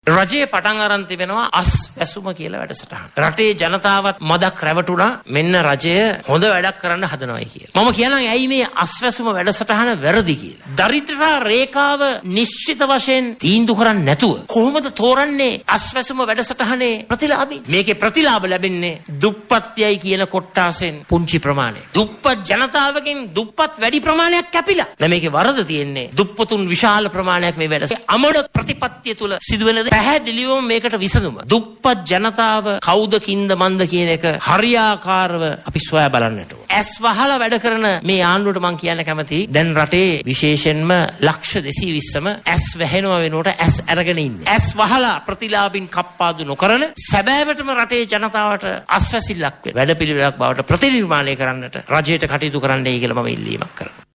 රජයේ පටන් අරන් තිබෙනවා අස් වැසුම කියලා වැඩසටහන. රටේ ජනතාවත් මදක් රැවටුණා මෙන්න රජය හොඳ වැඩක් කරන්න හදනවයි කියලා. මම කියනවා ඇයි මේ අස් වැසුම වැඩසටහන වැරදි කියලා. දරිද්‍රතා රේඛාව නිශ්චිත වශයෙන් තීන්දුව කරන්නේ නැතුව කොහොමද තෝරන්නේ අස් වැසුම වැඩසටහනේ ප්‍රතිලාභී? මේකේ ප්‍රතිලාභ ලැබෙන්නේ දුප්පත්යයි කියන කොට්ටාසෙන් පුංචි ප්‍රමාණය. දුප්පත් ජනතාවගෙන් දුප්පත් වැඩි ප්‍රමාණයක් කැපිලා. දැන් මේකේ වරද තියෙන්නේ දුප්පතුන් විශාල ප්‍රමාණයක් මේ වැඩ. අමඩ ප්‍රතිපත්තිය තුල සිදුවෙන පැහැදිලිවම මේකට විසඳුම. දුප්පත් ජනතාව කවුද කින්ද මන්ද කියන එක හරියාකාරව අපි සොයා බලන්නට ඕන. ඇස් වහලා වැඩ කරන මේ ආණ්ඩුවට මම කියන්න කැමතියි දැන් රටේ විශේෂයෙන්ම ලක්ෂ 220ම ඇස් වැහෙනවා වෙනුවට ඇස් අරගෙන ඉන්නේ. ඇස් වහලා ප්‍රතිලාභින් කප්පාදු නොකරන සැබෑවටම රටේ ජනතාවට අස්වැසිල්ලක් වෙන වැඩපිළිවෙලක් බවට ප්‍රතිනිර්මාණය කරන්නට රජයට කටයුතු කරන්නයි කියලා මම ඉල්ලීමක් කරනවා.